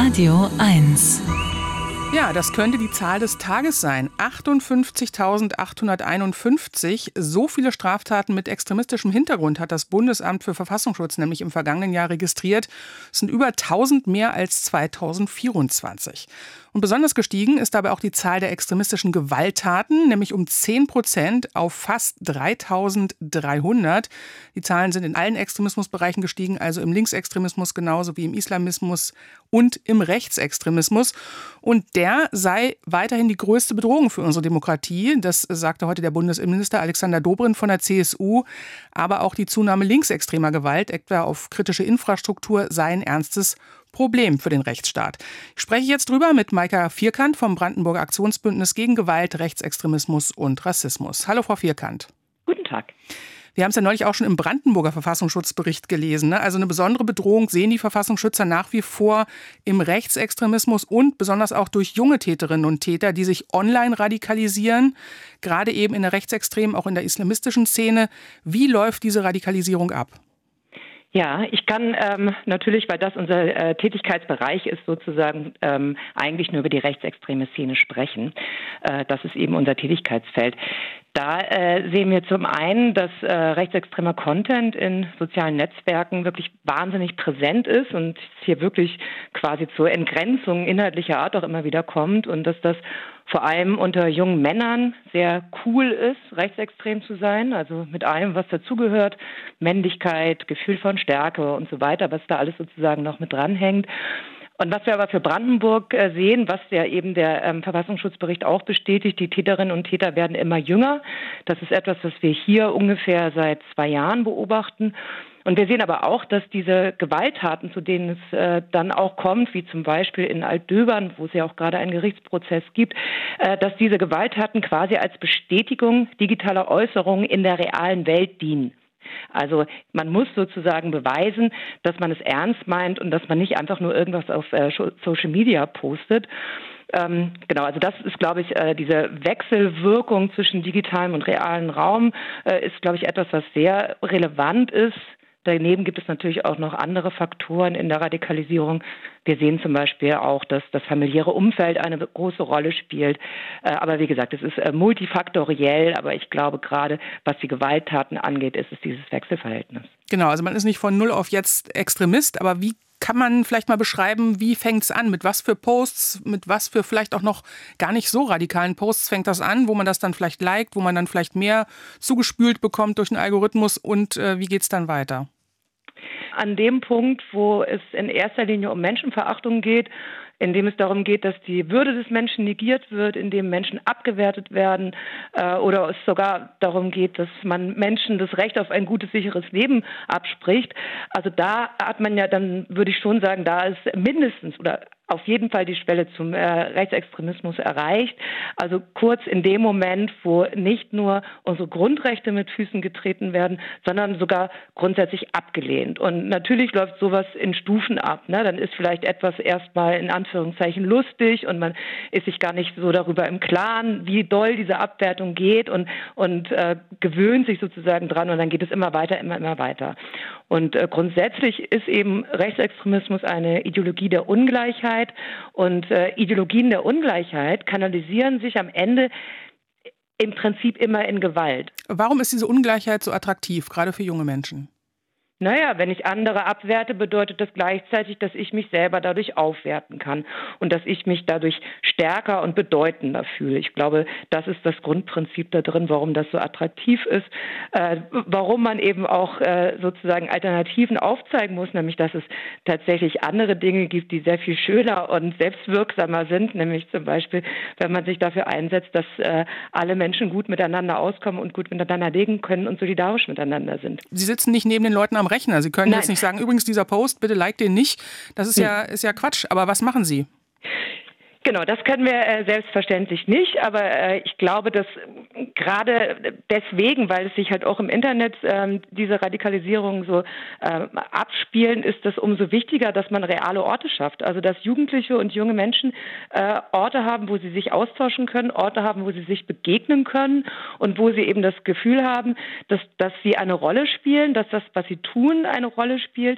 Radio 1. Ja, das könnte die Zahl des Tages sein. 58.851. So viele Straftaten mit extremistischem Hintergrund hat das Bundesamt für Verfassungsschutz nämlich im vergangenen Jahr registriert. Es sind über 1000 mehr als 2024. Und besonders gestiegen ist dabei auch die Zahl der extremistischen Gewalttaten, nämlich um 10% auf fast 3300. Die Zahlen sind in allen Extremismusbereichen gestiegen, also im Linksextremismus genauso wie im Islamismus und im Rechtsextremismus. Und der sei weiterhin die größte Bedrohung für unsere Demokratie. Das sagte heute der Bundesinnenminister Alexander Dobrindt von der CSU. Aber auch die Zunahme linksextremer Gewalt, etwa auf kritische Infrastruktur, sei ein ernstes Problem für den Rechtsstaat. Ich spreche jetzt drüber mit Maika Vierkant vom Brandenburger Aktionsbündnis gegen Gewalt, Rechtsextremismus und Rassismus. Hallo, Frau Vierkant. Guten Tag. Wir haben es ja neulich auch schon im Brandenburger Verfassungsschutzbericht gelesen. Also eine besondere Bedrohung sehen die Verfassungsschützer nach wie vor im Rechtsextremismus und besonders auch durch junge Täterinnen und Täter, die sich online radikalisieren, gerade eben in der rechtsextremen, auch in der islamistischen Szene. Wie läuft diese Radikalisierung ab? Ja, ich kann natürlich, weil das unser Tätigkeitsbereich ist, sozusagen eigentlich nur über die rechtsextreme Szene sprechen. Das ist eben unser Tätigkeitsfeld. Da sehen wir zum einen, dass rechtsextremer Content in sozialen Netzwerken wirklich wahnsinnig präsent ist und hier wirklich quasi zur Entgrenzung inhaltlicher Art auch immer wieder kommt und dass das vor allem unter jungen Männern sehr cool ist, rechtsextrem zu sein, also mit allem, was dazugehört, Männlichkeit, Gefühl von Stärke und so weiter, was da alles sozusagen noch mit dranhängt. Und was wir aber für Brandenburg sehen, was ja eben der Verfassungsschutzbericht auch bestätigt, die Täterinnen und Täter werden immer jünger. Das ist etwas, was wir hier ungefähr seit 2 Jahren beobachten. Und wir sehen aber auch, dass diese Gewalttaten, zu denen es dann auch kommt, wie zum Beispiel in Altdöbern, wo es ja auch gerade einen Gerichtsprozess gibt, dass diese Gewalttaten quasi als Bestätigung digitaler Äußerungen in der realen Welt dienen. Also man muss sozusagen beweisen, dass man es ernst meint und dass man nicht einfach nur irgendwas auf Social Media postet. Genau, also das ist, glaube ich, diese Wechselwirkung zwischen digitalem und realem Raum ist, glaube ich, etwas, was sehr relevant ist. Daneben gibt es natürlich auch noch andere Faktoren in der Radikalisierung. Wir sehen zum Beispiel auch, dass das familiäre Umfeld eine große Rolle spielt. Aber wie gesagt, es ist multifaktoriell. Aber ich glaube, gerade was die Gewalttaten angeht, ist es dieses Wechselverhältnis. Genau, also man ist nicht von null auf jetzt Extremist. Aber wie kann man vielleicht mal beschreiben, wie fängt es an? Mit was für Posts, mit was für vielleicht auch noch gar nicht so radikalen Posts fängt das an, wo man das dann vielleicht liked, wo man dann vielleicht mehr zugespült bekommt durch einen Algorithmus und wie geht es dann weiter? An dem Punkt, wo es in erster Linie um Menschenverachtung geht, in dem es darum geht, dass die Würde des Menschen negiert wird, in dem Menschen abgewertet werden oder es sogar darum geht, dass man Menschen das Recht auf ein gutes, sicheres Leben abspricht. Also da hat man ja dann, würde ich schon sagen, da ist mindestens oder auf jeden Fall die Schwelle zum Rechtsextremismus erreicht. Also kurz in dem Moment, wo nicht nur unsere Grundrechte mit Füßen getreten werden, sondern sogar grundsätzlich abgelehnt. Und natürlich läuft sowas in Stufen ab. Ne? Dann ist vielleicht etwas erstmal in Anführungszeichen lustig und man ist sich gar nicht so darüber im Klaren, wie doll diese Abwertung geht und gewöhnt sich sozusagen dran und dann geht es immer weiter, immer weiter. Und grundsätzlich ist eben Rechtsextremismus eine Ideologie der Ungleichheit. Und Ideologien der Ungleichheit kanalisieren sich am Ende im Prinzip immer in Gewalt. Warum ist diese Ungleichheit so attraktiv, gerade für junge Menschen? Naja, wenn ich andere abwerte, bedeutet das gleichzeitig, dass ich mich selber dadurch aufwerten kann und dass ich mich dadurch stärker und bedeutender fühle. Ich glaube, das ist das Grundprinzip da drin, warum das so attraktiv ist, warum man eben auch sozusagen Alternativen aufzeigen muss, nämlich dass es tatsächlich andere Dinge gibt, die sehr viel schöner und selbstwirksamer sind, nämlich zum Beispiel, wenn man sich dafür einsetzt, dass alle Menschen gut miteinander auskommen und gut miteinander leben können und solidarisch miteinander sind. Sie sitzen nicht neben den Leuten am Rechner. Sie können Nein. jetzt nicht sagen, übrigens dieser Post, bitte like den nicht. Das ist ja Quatsch. Aber was machen Sie? Genau, das können wir selbstverständlich nicht, aber ich glaube, dass gerade deswegen, weil es sich halt auch im Internet diese Radikalisierung so abspielen, ist es umso wichtiger, dass man reale Orte schafft. Also dass Jugendliche und junge Menschen Orte haben, wo sie sich austauschen können, Orte haben, wo sie sich begegnen können und wo sie eben das Gefühl haben, dass sie eine Rolle spielen, dass das, was sie tun, eine Rolle spielt.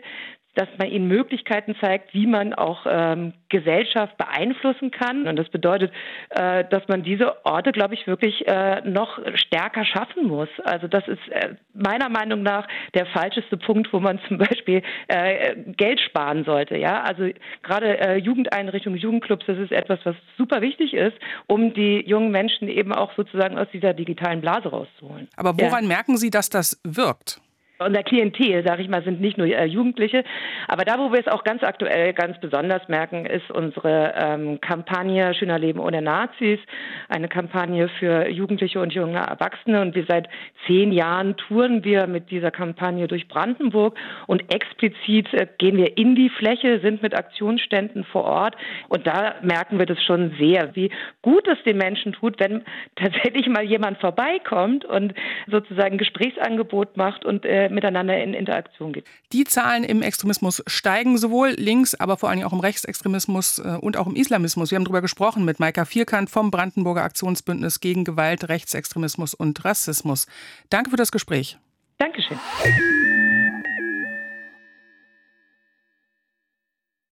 dass man ihnen Möglichkeiten zeigt, wie man auch Gesellschaft beeinflussen kann. Und das bedeutet, dass man diese Orte, glaube ich, wirklich noch stärker schaffen muss. Also das ist meiner Meinung nach der falscheste Punkt, wo man zum Beispiel Geld sparen sollte. Ja, also gerade Jugendeinrichtungen, Jugendclubs, das ist etwas, was super wichtig ist, um die jungen Menschen eben auch sozusagen aus dieser digitalen Blase rauszuholen. Aber woran merken Sie, dass das wirkt? Unser Klientel, sage ich mal, sind nicht nur Jugendliche. Aber da, wo wir es auch ganz aktuell ganz besonders merken, ist unsere Kampagne Schöner Leben ohne Nazis. Eine Kampagne für Jugendliche und junge Erwachsene. Und wir seit 10 Jahren touren wir mit dieser Kampagne durch Brandenburg. Und explizit gehen wir in die Fläche, sind mit Aktionsständen vor Ort. Und da merken wir das schon sehr, wie gut es den Menschen tut, wenn tatsächlich mal jemand vorbeikommt und sozusagen ein Gesprächsangebot macht und miteinander in Interaktion geht. Die Zahlen im Extremismus steigen sowohl links, aber vor allem auch im Rechtsextremismus und auch im Islamismus. Wir haben darüber gesprochen mit Maika Vierkant vom Brandenburger Aktionsbündnis gegen Gewalt, Rechtsextremismus und Rassismus. Danke für das Gespräch. Dankeschön.